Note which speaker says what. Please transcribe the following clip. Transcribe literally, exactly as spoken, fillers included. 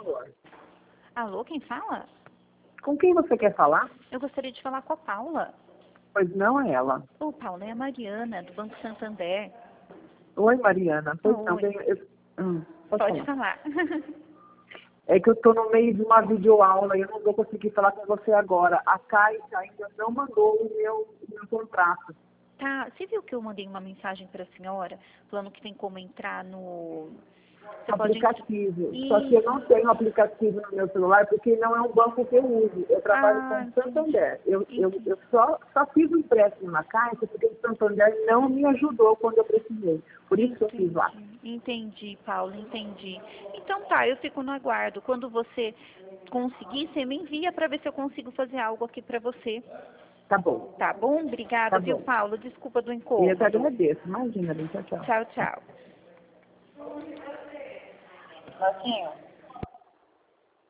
Speaker 1: favor.
Speaker 2: Alô, quem fala?
Speaker 1: Com quem você quer falar?
Speaker 2: Eu gostaria de falar com a Paula.
Speaker 1: Pois não é ela.
Speaker 2: Ô, Paula, é a Mariana, do Banco Santander.
Speaker 1: Oi, Mariana. Pois
Speaker 2: Oi.
Speaker 1: não, bem, eu, hum, pode
Speaker 2: Pode
Speaker 1: falar.
Speaker 2: falar.
Speaker 1: É que eu estou no meio de uma videoaula e eu não vou conseguir falar com você agora. A Caixa ainda não mandou o meu, o meu contrato.
Speaker 2: Tá, você viu que eu mandei uma mensagem para a senhora, falando que tem como entrar no... Você
Speaker 1: Aplicativo.
Speaker 2: pode...
Speaker 1: Só que eu não tenho aplicativo no meu celular porque não é um banco que eu uso. Eu trabalho
Speaker 2: Ah,
Speaker 1: com Santander. Eu, eu,
Speaker 2: entendi.
Speaker 1: eu só, só fiz o empréstimo na Caixa porque o Santander não me ajudou quando eu precisei. Por isso que eu fiz lá.
Speaker 2: Entendi, Paula, entendi. Então tá, eu fico no aguardo. Quando você conseguir, você me envia para ver se eu consigo fazer algo aqui para você.
Speaker 1: Tá bom.
Speaker 2: Tá bom? Obrigada,
Speaker 1: Tá
Speaker 2: viu,
Speaker 1: bom.
Speaker 2: Paulo? Desculpa do
Speaker 1: E eu te
Speaker 2: incômodo.
Speaker 1: agradeço. Imagina, bem, tchau, tchau.
Speaker 2: Tchau, tchau.
Speaker 1: Marquinhos.